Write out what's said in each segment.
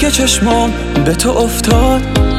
که چشمام به تو افتاد،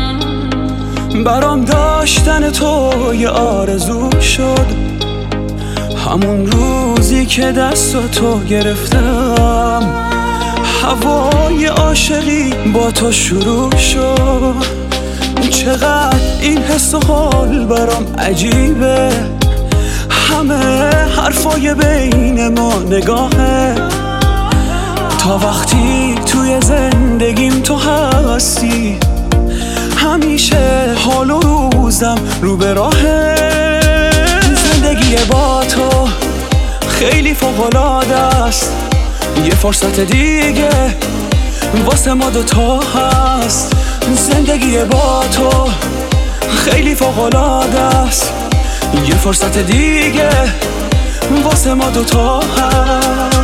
برام داشتن تو یه آرزو شد. همون روزی که دست تو گرفتم، هوای عاشقی با تو شروع شد. چقدر این حس و حال برام عجیبه، همه حرفای بین ما نگاهه. تا وقتی توی زندگیم تو هستی، همیشه حال و روزم رو به راهه. زندگی با تو خیلی فوق‌العاده است، یه فرصت دیگه واسه ما دوتا هست. زندگی با تو خیلی فوق‌العاده است، یه فرصت دیگه واسه ما دوتا هست.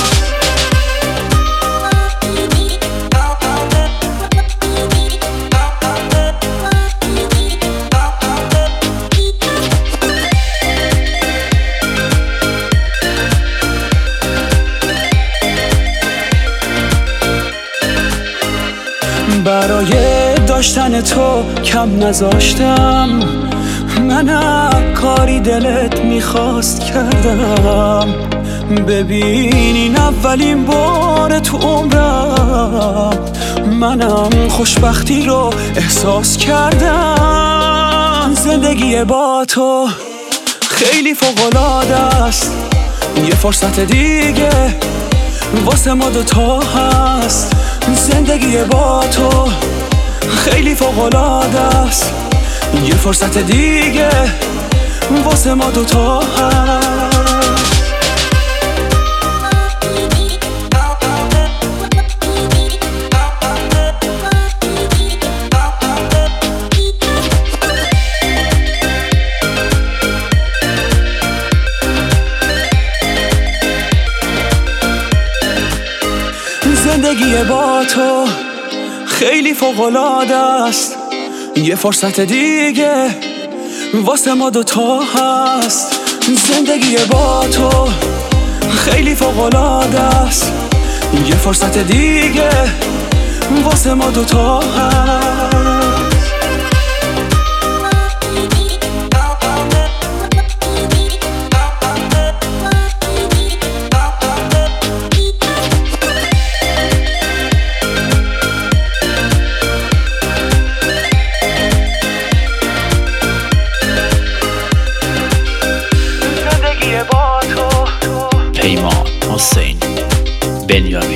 برای داشتن تو کم نذاشتم، من کاری دلت میخواست کردم. ببین این اولین بار تو عمرم، منم خوشبختی رو احساس کردم. زندگی با تو خیلی فوق‌العاده است، یه فرصت دیگه واسه ما دوتا هست. زندگی با تو خیلی فوق‌العاده است، یه فرصت دیگه واسه ما دوتا هست. زندگی با تو خیلی فوق‌العاده است، یه فرصت دیگه واسه ما دوتا هست. زندگی با تو خیلی فوق‌العاده است، یه فرصت دیگه واسه ما دوتا هست. پیمان حسین بنیامین